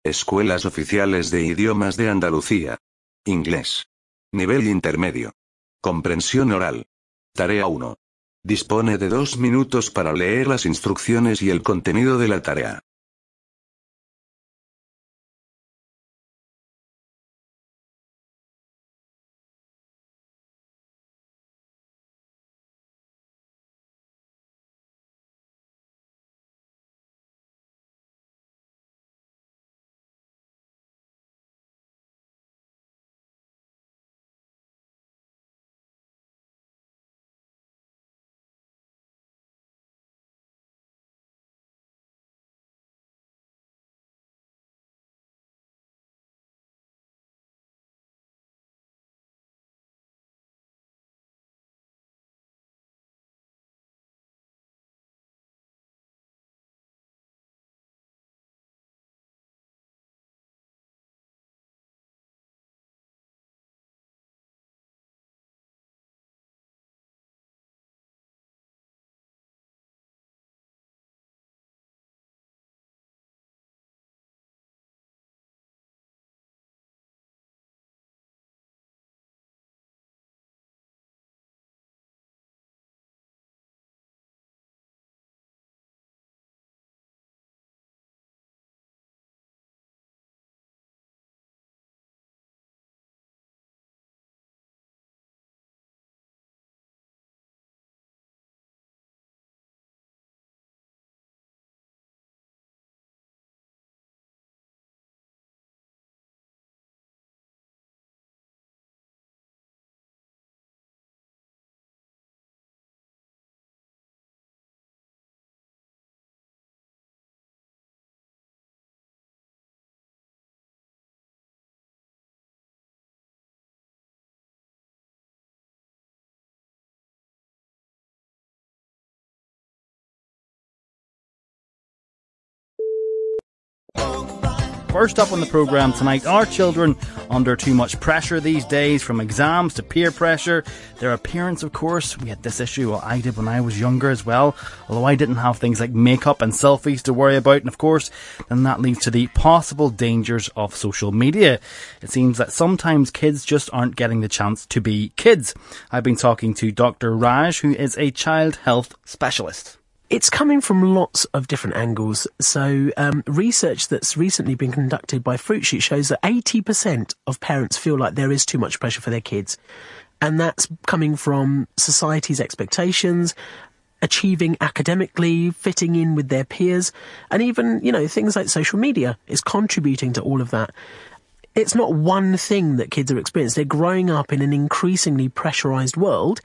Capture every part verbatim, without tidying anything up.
Escuelas oficiales de idiomas de Andalucía. Inglés. Nivel intermedio. Comprensión oral. Tarea uno. Dispone de dos minutos para leer las instrucciones y el contenido de la tarea. First up on the programme tonight, are children under too much pressure these days, from exams to peer pressure? Their appearance, of course. We had this issue, well, I did when I was younger as well, although I didn't have things like makeup and selfies to worry about. And of course, then that leads to the possible dangers of social media. It seems that sometimes kids just aren't getting the chance to be kids. I've been talking to Doctor Raj, who is a child health specialist. It's coming from lots of different angles. So um, research that's recently been conducted by Fruitsheet shows that eighty percent of parents feel like there is too much pressure for their kids. And that's coming from society's expectations, achieving academically, fitting in with their peers, and even, you know, things like social media is contributing to all of that. It's not one thing that kids are experiencing. They're growing up in an increasingly pressurized world,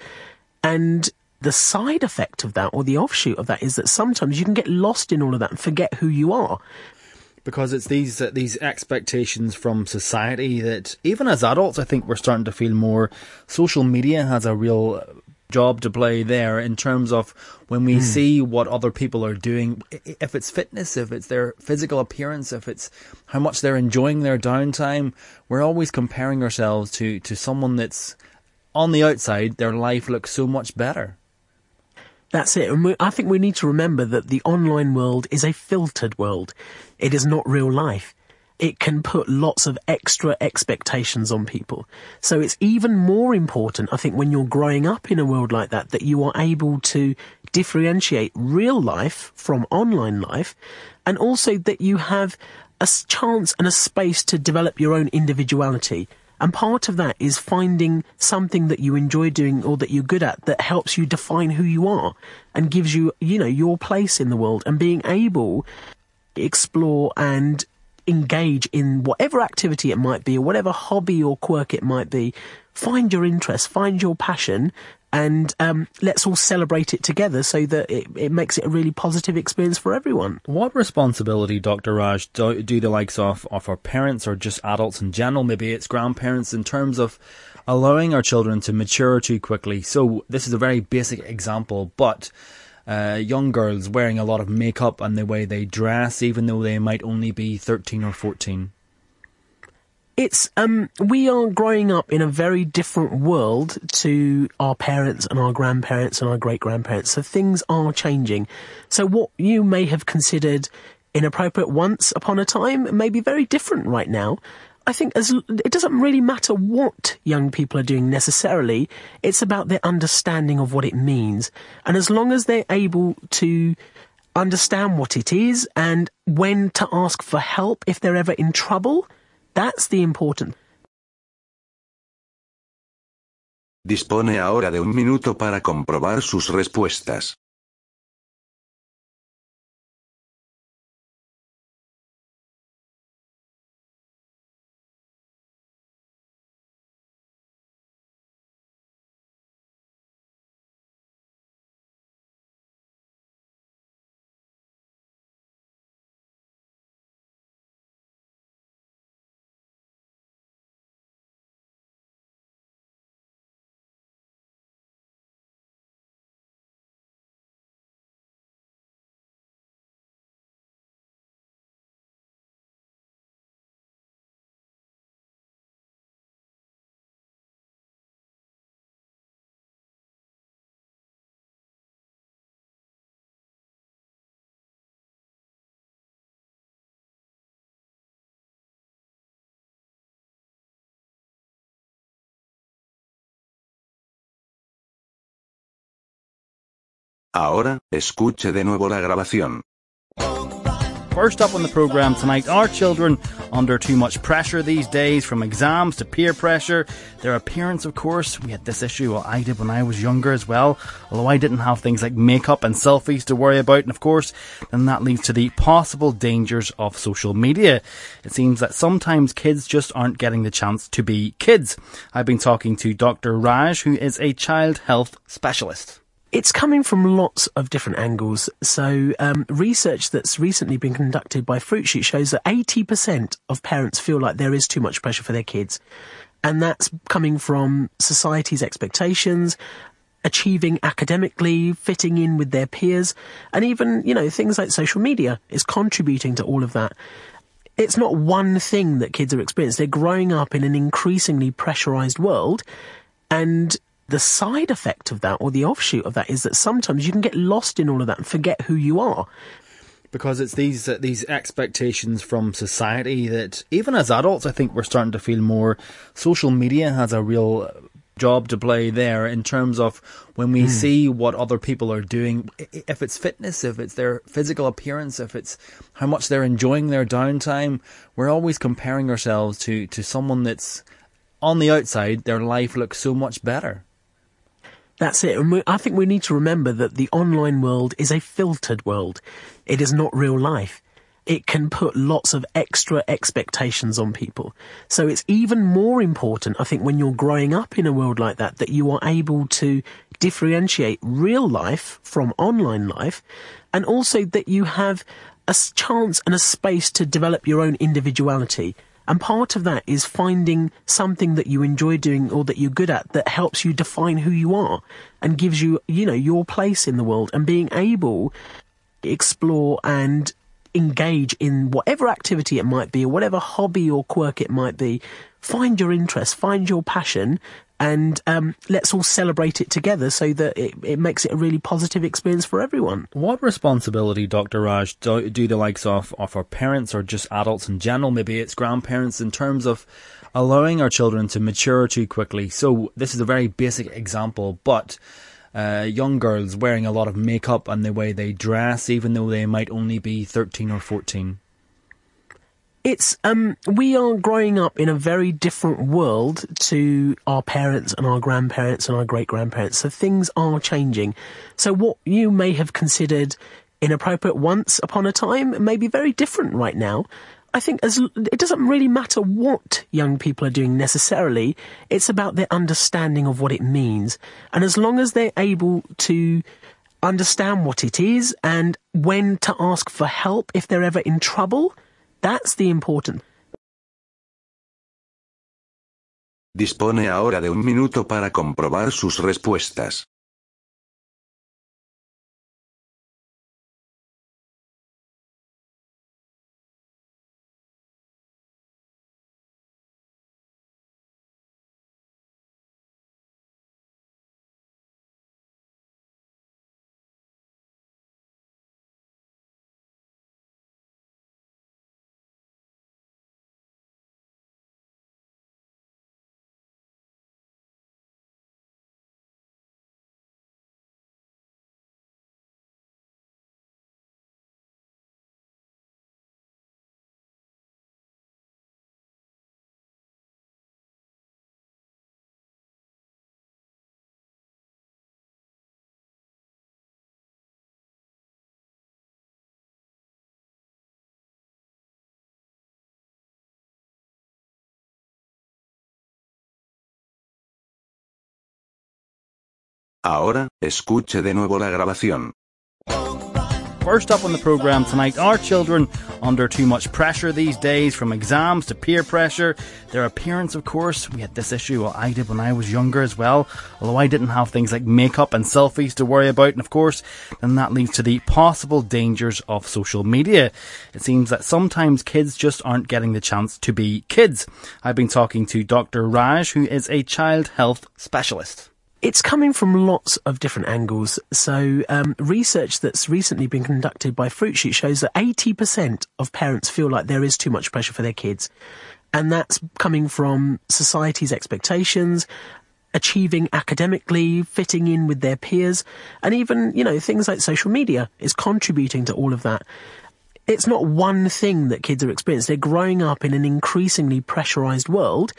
and the side effect of that, or the offshoot of that, is that sometimes you can get lost in all of that and forget who you are. Because it's these uh, these expectations from society that, even as adults, I think we're starting to feel more. Social media has a real job to play there in terms of when we mm. see what other people are doing, if it's fitness, if it's their physical appearance, if it's how much they're enjoying their downtime, we're always comparing ourselves to, to someone that's on the outside, their life looks so much better. That's it. And we, I think we need to remember that the online world is a filtered world. It is not real life. It can put lots of extra expectations on people. So it's even more important, I think, when you're growing up in a world like that, that you are able to differentiate real life from online life, and also that you have a chance and a space to develop your own individuality. And part of that is finding something that you enjoy doing or that you're good at that helps you define who you are and gives you, you know, your place in the world, and being able to explore and engage in whatever activity it might be or whatever hobby or quirk it might be. Find your interest, find your passion, and um, let's all celebrate it together so that it, it makes it a really positive experience for everyone. What responsibility, Doctor Raj, do, do the likes of, of our parents or just adults in general, maybe it's grandparents, in terms of allowing our children to mature too quickly? So this is a very basic example, but uh, young girls wearing a lot of makeup and the way they dress, even though they might only be thirteen or fourteen. It's, um, we are growing up in a very different world to our parents and our grandparents and our great-grandparents. So things are changing. So what you may have considered inappropriate once upon a time may be very different right now. I think as it doesn't really matter what young people are doing necessarily, it's about their understanding of what it means. And as long as they're able to understand what it is and when to ask for help if they're ever in trouble, that's the important. Dispone ahora de un minuto para comprobar sus respuestas. Ahora, escuche de nuevo la grabación. First up on the programme tonight, are children under too much pressure these days, from exams to peer pressure? Their appearance, of course. We had this issue, well, I did when I was younger as well, although I didn't have things like makeup and selfies to worry about. And of course, then that leads to the possible dangers of social media. It seems that sometimes kids just aren't getting the chance to be kids. I've been talking to Doctor Raj, who is a child health specialist. It's coming from lots of different angles. So um, research that's recently been conducted by Fruitsheet shows that eighty percent of parents feel like there is too much pressure for their kids. And that's coming from society's expectations, achieving academically, fitting in with their peers, and even, you know, things like social media is contributing to all of that. It's not one thing that kids are experiencing. They're growing up in an increasingly pressurized world, and the side effect of that, or the offshoot of that, is that sometimes you can get lost in all of that and forget who you are. Because it's these uh, these expectations from society that, even as adults, I think we're starting to feel more. Social media has a real job to play there in terms of when we mm. see what other people are doing, if it's fitness, if it's their physical appearance, if it's how much they're enjoying their downtime, we're always comparing ourselves to, to someone that's on the outside, their life looks so much better. That's it. And we, I think we need to remember that the online world is a filtered world. It is not real life. It can put lots of extra expectations on people. So it's even more important, I think, when you're growing up in a world like that, that you are able to differentiate real life from online life, and also that you have a chance and a space to develop your own individuality. And part of that is finding something that you enjoy doing or that you're good at that helps you define who you are and gives you, you know, your place in the world, and being able to explore and engage in whatever activity it might be or whatever hobby or quirk it might be. Find your interest, find your passion, and um, let's all celebrate it together so that it, it makes it a really positive experience for everyone. What responsibility, Doctor Raj, do, do the likes of, of our parents or just adults in general, maybe it's grandparents, in terms of allowing our children to mature too quickly? So this is a very basic example, but uh, young girls wearing a lot of makeup and the way they dress, even though they might only be thirteen or fourteen. It's, um, we are growing up in a very different world to our parents and our grandparents and our great-grandparents. So things are changing. So what you may have considered inappropriate once upon a time may be very different right now. I think as it doesn't really matter what young people are doing necessarily. It's about their understanding of what it means. And as long as they're able to understand what it is and when to ask for help if they're ever in trouble, that's the important. Dispone ahora de un minuto para comprobar sus respuestas. Ahora, escuche de nuevo la grabación. First up on the programme tonight, are children under too much pressure these days, from exams to peer pressure? Their appearance, of course. We had this issue, well, I did when I was younger as well, although I didn't have things like makeup and selfies to worry about, and of course, then that leads to the possible dangers of social media. It seems that sometimes kids just aren't getting the chance to be kids. I've been talking to Doctor Raj, who is a child health specialist. It's coming from lots of different angles. So um, research that's recently been conducted by Fruitsheet shows that eighty percent of parents feel like there is too much pressure for their kids. And that's coming from society's expectations, achieving academically, fitting in with their peers, and even, you know, things like social media is contributing to all of that. It's not one thing that kids are experiencing. They're growing up in an increasingly pressurized world,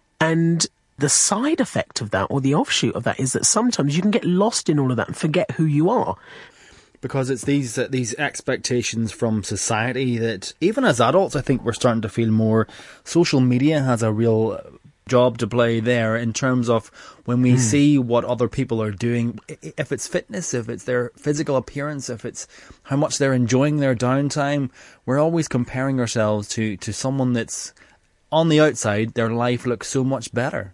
and the side effect of that, or the offshoot of that, is that sometimes you can get lost in all of that and forget who you are. Because it's these uh, these expectations from society that, even as adults, I think we're starting to feel more. Social media has a real job to play there in terms of when we mm. see what other people are doing, if it's fitness, if it's their physical appearance, if it's how much they're enjoying their downtime, we're always comparing ourselves to, to someone that's, on the outside, their life looks so much better.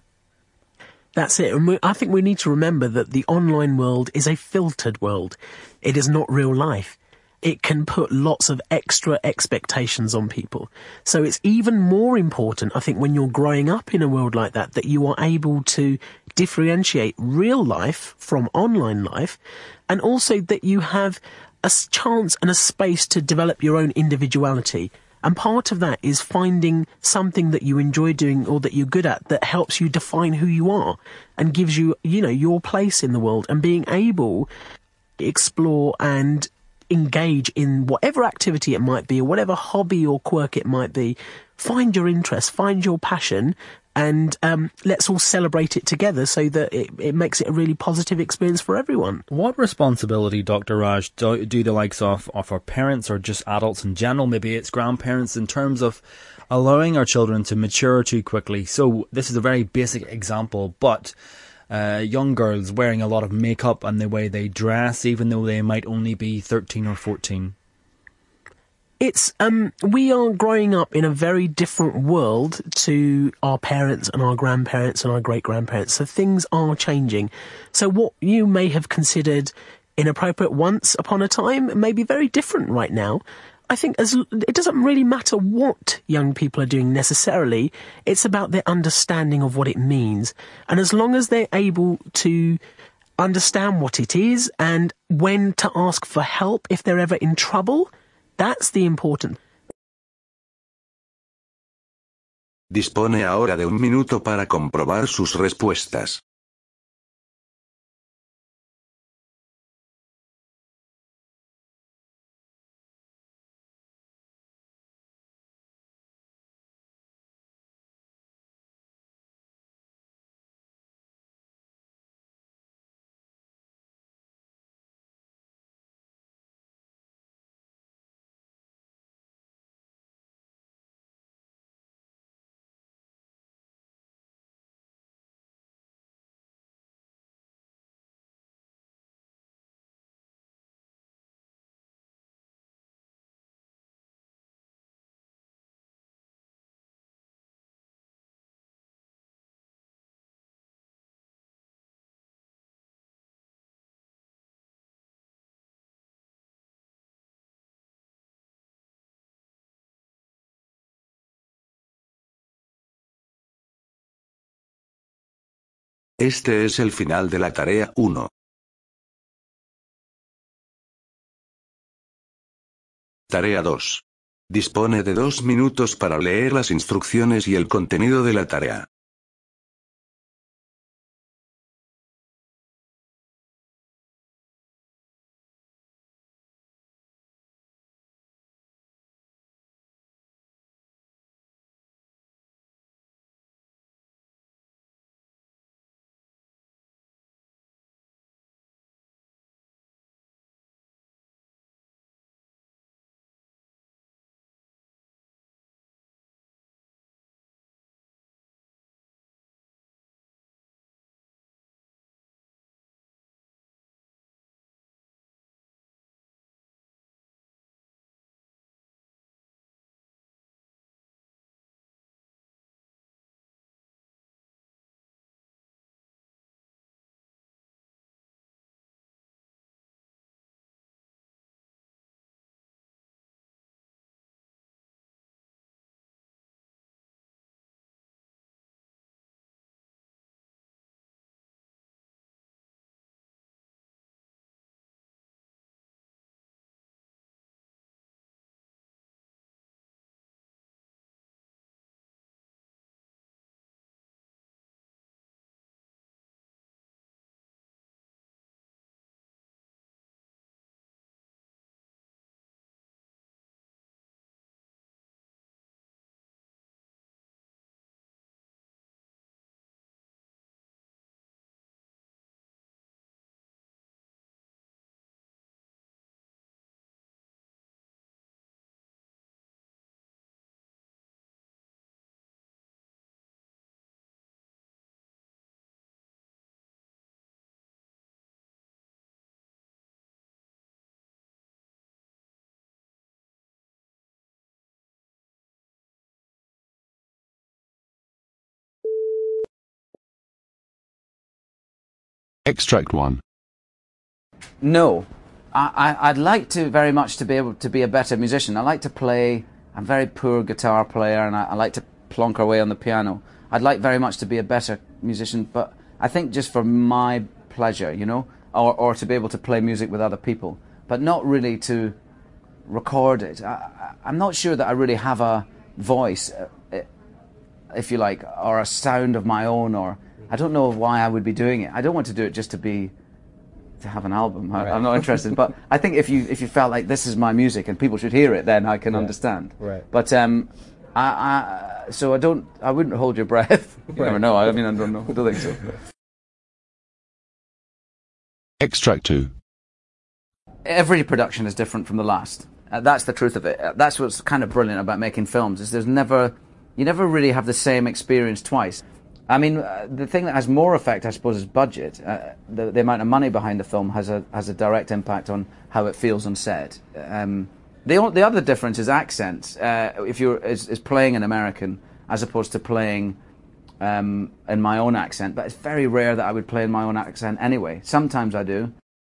That's it. And we, I think we need to remember that the online world is a filtered world. It is not real life. It can put lots of extra expectations on people. So it's even more important, I think, when you're growing up in a world like that, that you are able to differentiate real life from online life, and also that you have a chance and a space to develop your own individuality. And part of that is finding something that you enjoy doing or that you're good at that helps you define who you are and gives you, you know, your place in the world, and being able to explore and engage in whatever activity it might be, or whatever hobby or quirk it might be. Find your interest, find your passion, and um, let's all celebrate it together so that it, it makes it a really positive experience for everyone. What responsibility, Doctor Raj, do, do the likes of, of our parents, or just adults in general, maybe it's grandparents, in terms of allowing our children to mature too quickly? So this is a very basic example, but uh, young girls wearing a lot of makeup and the way they dress, even though they might only be thirteen or fourteen. It's, um, we are growing up in a very different world to our parents and our grandparents and our great-grandparents. So things are changing. So what you may have considered inappropriate once upon a time may be very different right now. I think as it doesn't really matter what young people are doing necessarily. It's about their understanding of what it means. And as long as they're able to understand what it is and when to ask for help if they're ever in trouble, that's the important. Dispone ahora de un minuto para comprobar sus respuestas. Este es el final de la tarea uno. Tarea dos. Dispone de dos minutos para leer las instrucciones y el contenido de la tarea. Extract one. No. I, I, I'd like to very much to be able to be a better musician. I like to play. I'm a very poor guitar player, and I, I like to plonk away on the piano. I'd like very much to be a better musician, but I think just for my pleasure, you know, or, or to be able to play music with other people, but not really to record it. I, I'm not sure that I really have a voice, if you like, or a sound of my own, or I don't know why I would be doing it. I don't want to do it just to be to have an album. I, right. I'm not interested. But I think if you if you felt like this is my music and people should hear it, then I can yeah. understand. Right. But um, I, I so I don't. I wouldn't hold your breath. You right. never know. I mean, I don't know. I don't think so. Extract two. Every production is different from the last. Uh, that's the truth of it. Uh, that's what's kind of brilliant about making films. Is there's never you never really have the same experience twice. I mean, uh, the thing that has more effect, I suppose, is budget. Uh, the, the amount of money behind the film has a has a direct impact on how it feels on set. Um, the the other difference is accent. Uh, if you're is, is playing an American as opposed to playing um, in my own accent, but it's very rare that I would play in my own accent anyway. Sometimes I do.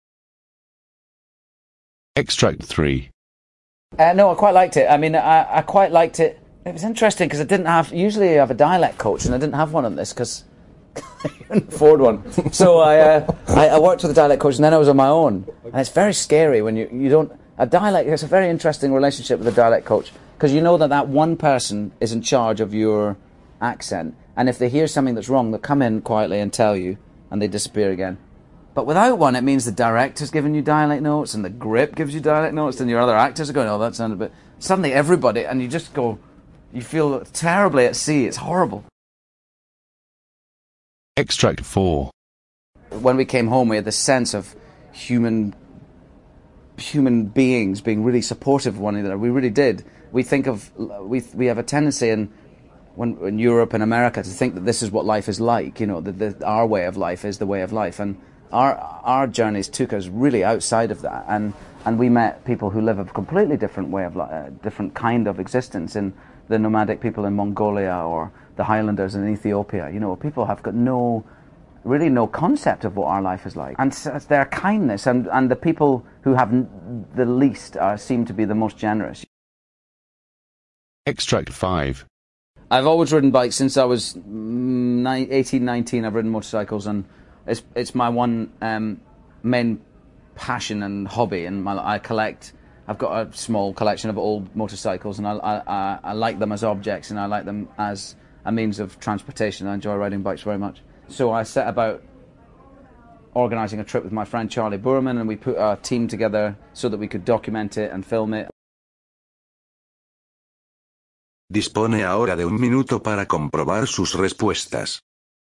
Extract three. Uh, no, I quite liked it. I mean, I, I quite liked it. It was interesting because I didn't have. Usually, I have a dialect coach, and I didn't have one on this because I couldn't afford one. So I, uh, I I worked with a dialect coach, and then I was on my own. And it's very scary when you you don't a dialect. It's a very interesting relationship with a dialect coach because you know that that one person is in charge of your accent, and if they hear something that's wrong, they'll come in quietly and tell you, and they disappear again. But without one, it means the director's giving you dialect notes, and the grip gives you dialect notes, and your other actors are going, "Oh, that sounded a bit." Suddenly, everybody, and you just go. You feel terribly at sea. It's horrible. Extract four. When we came home, we had this sense of human human beings being really supportive of one another. We really did. We think of we we have a tendency in when in Europe and America to think that this is what life is like. You know, that the, our way of life is the way of life, and our our journeys took us really outside of that, and and we met people who live a completely different way of life, a different kind of existence in. The nomadic people in Mongolia or the Highlanders in Ethiopia, you know, people have got no, really no concept of what our life is like. And so it's their kindness, and, and the people who have n the least are, seem to be the most generous. Extract five. I've always ridden bikes since I was eighteen, nineteen. I've ridden motorcycles, and it's, it's my one um, main passion and hobby, and my, I collect. I've got a small collection of old motorcycles, and I, I, I like them as objects, and I like them as a means of transportation. I enjoy riding bikes very much. So I set about organising a trip with my friend Charlie Boorman, and we put a team together so that we could document it and film it. Dispone ahora de un minuto para comprobar sus respuestas.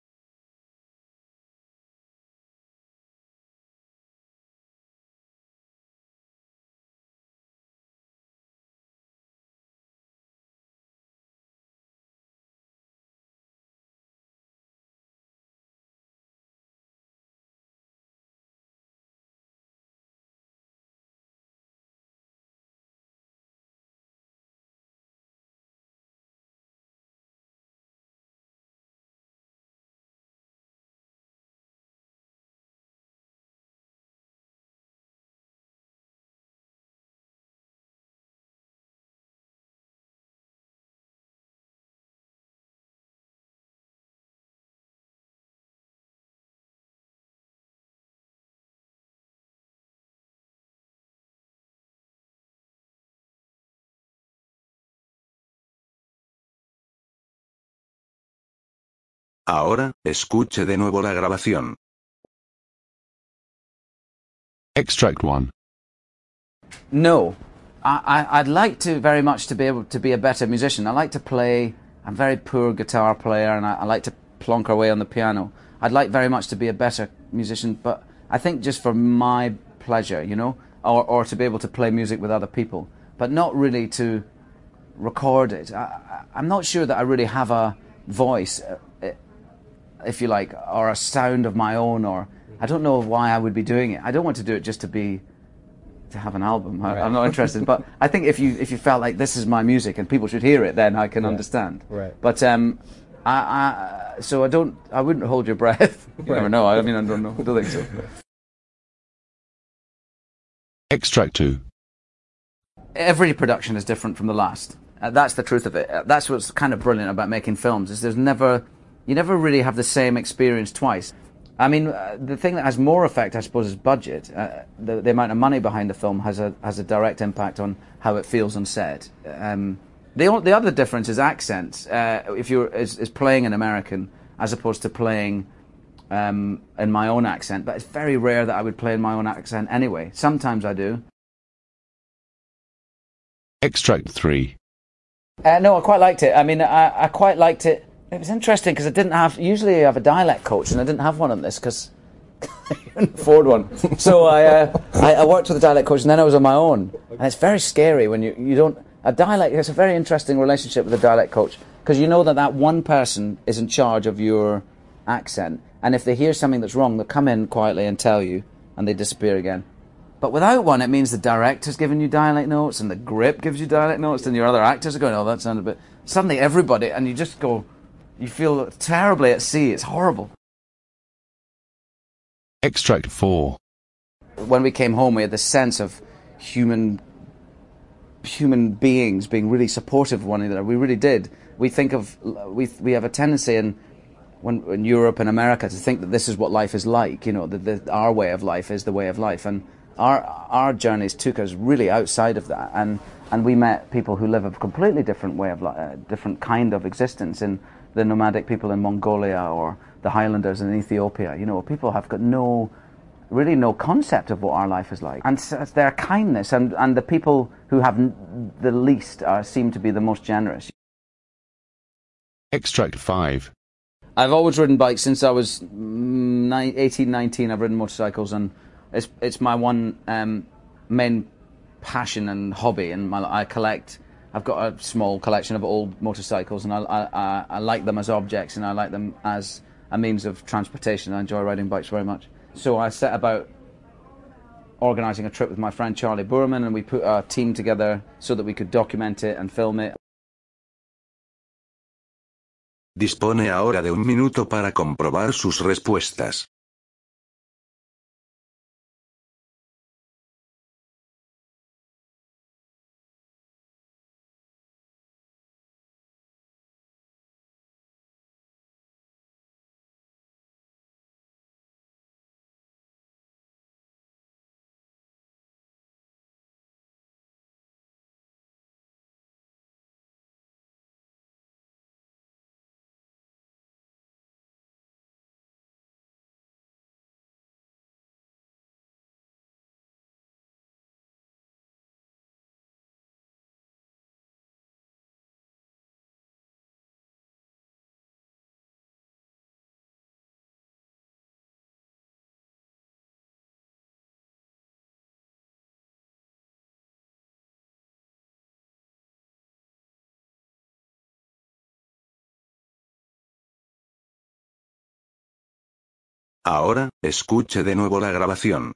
Ahora, escuche de nuevo la grabación. Extract one. No. I, I, I'd like to very much to be able to be a better musician. I like to play. I'm a very poor guitar player, and I, I like to plonk away on the piano. I'd like very much to be a better musician, but I think just for my pleasure, you know, or, or to be able to play music with other people, but not really to record it. I, I'm not sure that I really have a voice, if you like, or a sound of my own, or I don't know why I would be doing it. I don't want to do it just to be to have an album. I, right. I'm not interested. But I think if you if you felt like this is my music and people should hear it, then I can yeah. understand. Right. But um, I, I, so I don't. I wouldn't hold your breath. You never know. I mean, I don't know. I don't think so. Extract two. Every production is different from the last. Uh, that's the truth of it. Uh, that's what's kind of brilliant about making films. Is there's never, you never really have the same experience twice. I mean, uh, the thing that has more effect, I suppose, is budget. Uh, the, the amount of money behind the film has a has a direct impact on how it feels on set. Um, the o- the other difference is accents. Uh, if you're is, is playing an American as opposed to playing um, in my own accent, but it's very rare that I would play in my own accent anyway. Sometimes I do. Extract three. Uh, no, I quite liked it. I mean, I, I quite liked it. It was interesting because I didn't have. Usually, I have a dialect coach, and I didn't have one on this because I couldn't afford one. So I, uh, I I worked with a dialect coach, and then I was on my own. And it's very scary when you you don't a dialect. It's a very interesting relationship with a dialect coach because you know that that one person is in charge of your accent, and if they hear something that's wrong, they'll come in quietly and tell you, and they disappear again. But without one, it means the director's giving you dialect notes, and the grip gives you dialect notes, and your other actors are going, oh, that sounded a bit... Suddenly everybody, and you just go, you feel terribly at sea. It's horrible. Extract four. When we came home, we had this sense of human human beings being really supportive of one another. We really did. We think of... We we have a tendency in, when, in Europe and America to think that this is what life is like, you know, that the, our way of life is the way of life, and Our our journeys took us really outside of that, and, and we met people who live a completely different way of li- uh, different kind of existence in the nomadic people in Mongolia or the Highlanders in Ethiopia. You know, people have got no, really no concept of what our life is like, and so it's their kindness, and, and the people who have n- the least are seem to be the most generous. Extract five. I've always ridden bikes since I was mm, eighteen, nineteen. I've ridden motorcycles, and It's it's my one um, main passion and hobby, and my, I collect. I've got a small collection of old motorcycles, and I, I I like them as objects, and I like them as a means of transportation. I enjoy riding bikes very much. So I set about organising a trip with my friend Charlie Boorman, and we put a team together so that we could document it and film it. Dispone ahora de un minuto para comprobar sus respuestas. Ahora, escuche de nuevo la grabación.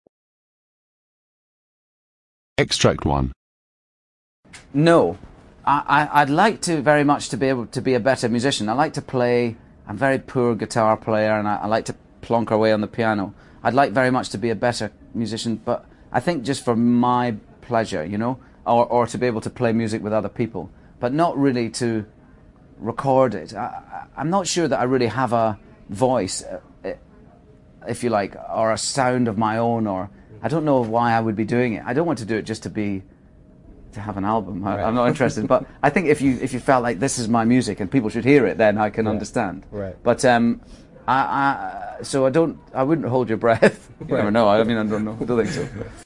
Extract one. No, I, I, I'd like to very much to be able to be a better musician. I like to play. I'm a very poor guitar player, and I, I like to plonk away on the piano. I'd like very much to be a better musician, but I think just for my pleasure, you know, or or to be able to play music with other people, but not really to record it. I, I, I'm not sure that I really have a voice, uh, if you like, or a sound of my own, or I don't know why I would be doing it. I don't want to do it just to be, to have an album. I, Right. I'm not interested. But I think if you if you felt like this is my music and people should hear it, then I can Right. understand. Right. But um, I, I so I don't. I wouldn't hold your breath. You Right. never know. I mean, I don't know. I don't think so.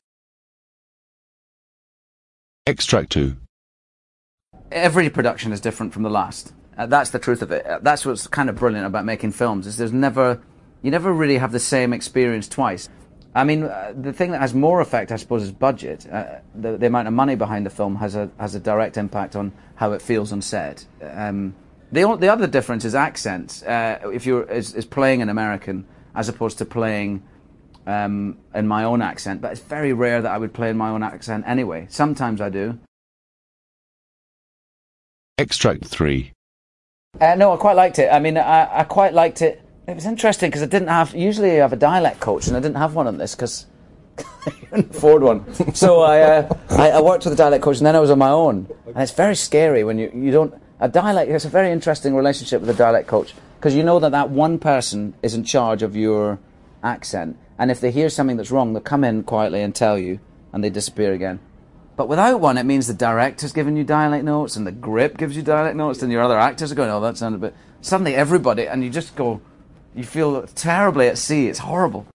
Extract two. Every production is different from the last. Uh, that's the truth of it. Uh, that's what's kind of brilliant about making films. Is there's never, you never really have the same experience twice. I mean, uh, the thing that has more effect, I suppose, is budget. Uh, the, the amount of money behind the film has a has a direct impact on how it feels on set. Um, the o- the other difference is accents. Uh, if you're is, is playing an American as opposed to playing um, in my own accent, but it's very rare that I would play in my own accent anyway. Sometimes I do. Extract three. Uh, no, I quite liked it. I mean, I, I quite liked it. It was interesting because I didn't have. Usually, I have a dialect coach, and I didn't have one on this because I couldn't afford one. So I, uh, I, I worked with a dialect coach, and then I was on my own. And it's very scary when you you don't a dialect. It's a very interesting relationship with a dialect coach because you know that that one person is in charge of your accent, and if they hear something that's wrong, they'll come in quietly and tell you, and they disappear again. But without one, it means the director's giving you dialect notes, and the grip gives you dialect notes, and your other actors are going, oh, that sounded a bit... Suddenly everybody, and you just go, you feel terribly at sea. It's horrible.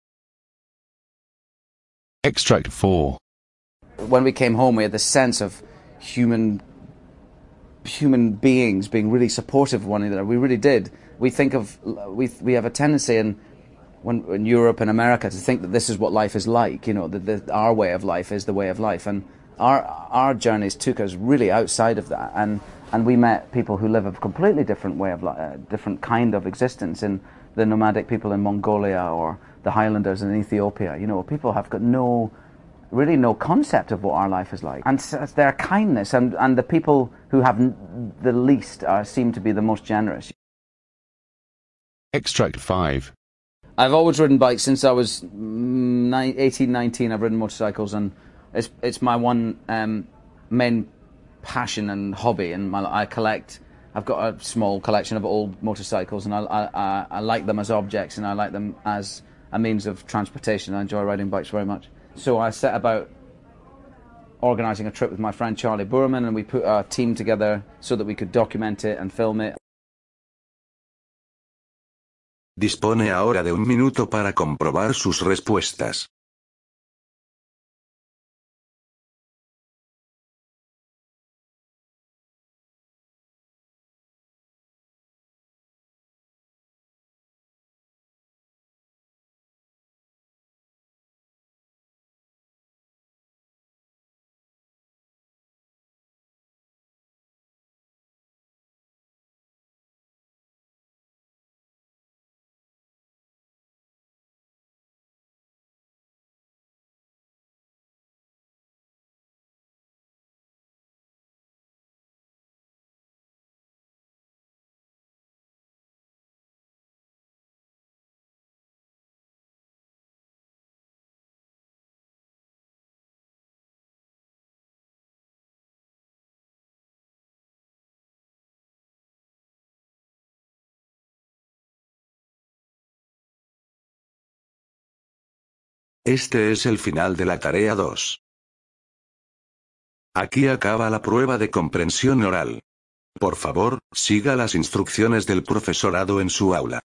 Extract four. When we came home, we had this sense of human human beings being really supportive of one another. We really did. We think of... We, we have a tendency in, when, in Europe and America to think that this is what life is like, you know, that the, our way of life is the way of life. And Our our journeys took us really outside of that, and, and we met people who live a completely different way of life, uh, different kind of existence in the nomadic people in Mongolia or the Highlanders in Ethiopia. You know, people have got no, really no concept of what our life is like, and so their kindness and and the people who have n the least are, seem to be the most generous. Extract five. I've always ridden bikes since I was eighteen, nineteen. I've ridden motorcycles, and It's it's my one um, main passion and hobby, and my, I collect. I've got a small collection of old motorcycles, and I, I I like them as objects, and I like them as a means of transportation. I enjoy riding bikes very much. So I set about organising a trip with my friend Charlie Boorman, and we put a team together so that we could document it and film it. Dispone ahora de un minuto para comprobar sus respuestas. Este es el final de la tarea dos. Aquí acaba la prueba de comprensión oral. Por favor, siga las instrucciones del profesorado en su aula.